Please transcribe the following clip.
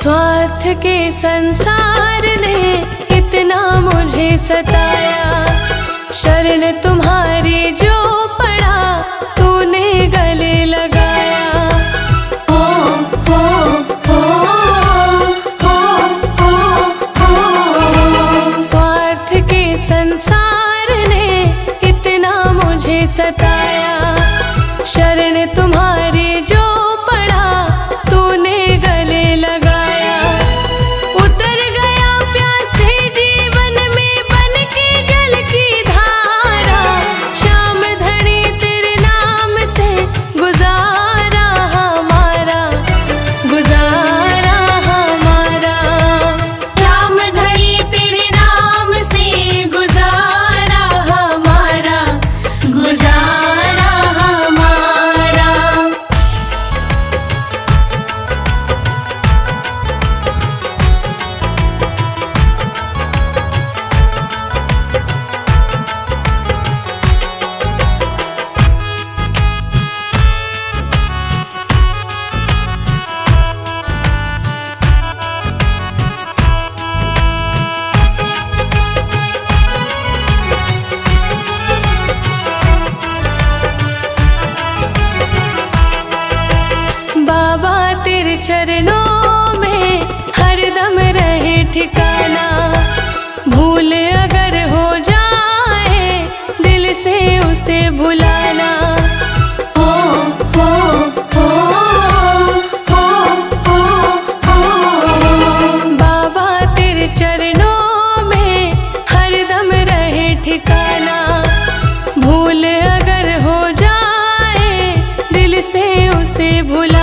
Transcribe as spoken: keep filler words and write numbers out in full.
स्वार्थ के संसार ने इतना मुझे सताया, शरण तुम्हारी जो पड़ा तूने गले लगाया। हो हो हो हो हो हो स्वार्थ के संसार ने इतना मुझे सताया, शरण तुम्हारी जो पड़ा तूने गले लगाया। उतर गया प्यासे जीवन में बन के जल की धारा, शाम धड़ी तेरे नाम से गुजारा हमारा, गुजारा हमारा। शाम घड़ी तेरे नाम से गुजारा हमारा, गुजारा हमारा। बाबा तेरे चरणों में हरदम रहे ठिकाना, भूल अगर हो जाए दिल से उसे भुलाना। हो हो हो हो हो हो बाबा तेरे चरणों में हरदम रहे ठिकाना, भूल अगर हो जाए दिल से उसे भुला।